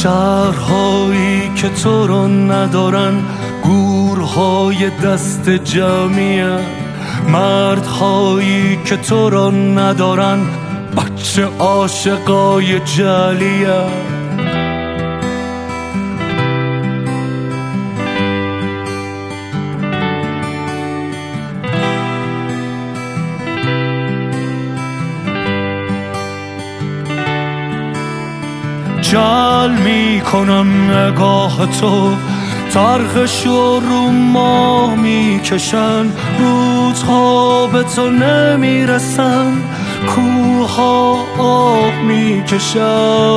شهرهایی که تو رو ندارن گورهای دست جمعیه، مردهایی که تو رو ندارن بچه عاشقای جلیه. جل میکنم نگاه تو، طرحشو رو ما میکشن، روزها به تو نمیرسن، کوها آب میکشن.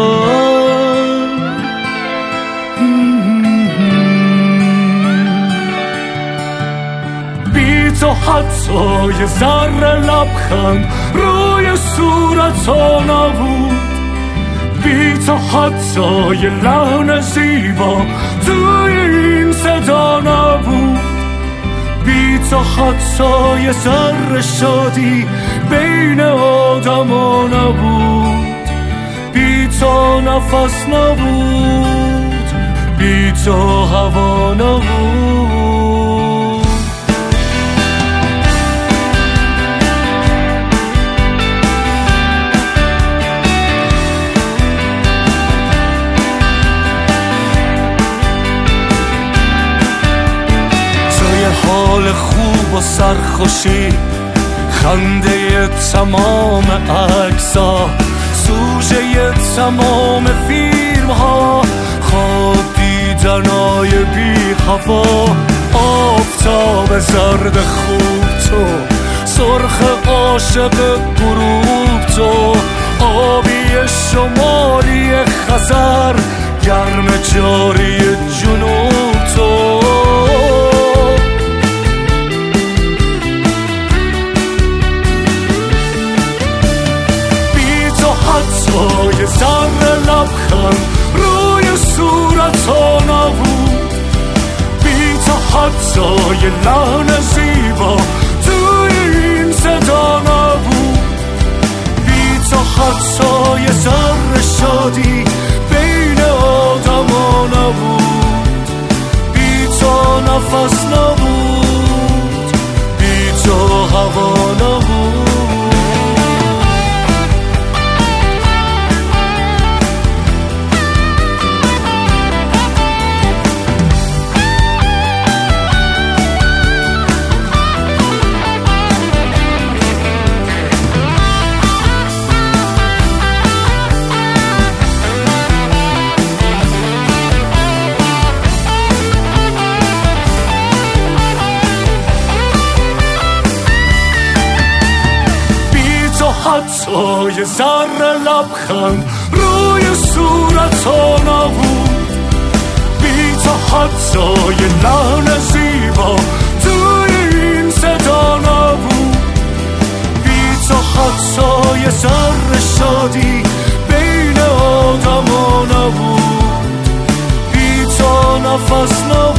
بی تو حتی یه ذره لبخند روی صورتا نبود، بی تو حتی یه لحن زیبا توی این صدا نبود، بی تو حتی یه ذره شادی بین آدما نبود، بی تو نفس نبود، بی تو هوا نبود. حال خوب و سرخوشی، خنده تمام عکس‌ها، سوژه تمام فیلم ها، خواب دیدنای بی هوا، آفتاب زرد خوب تو، سرخ عاشق غروب تو، آبی شمالی خزر، گرم جاری جنوب تو. یه ذره لبخند روی صورتا نبود، بی تو حتی یه لحن زیبا توی این صدا نبود، بی تو حتی یه ذره شادی بین آدما نبود، بی تو نفس نبود، بی تو هوا نبود. حتی یه ذره لبخند روی صورتا نبود، بی تو حتی یه لحن زیبا توی این صدا نبود، بی تو حتی یه ذره شادی بین آدما نبود، بی تو نفس نبود.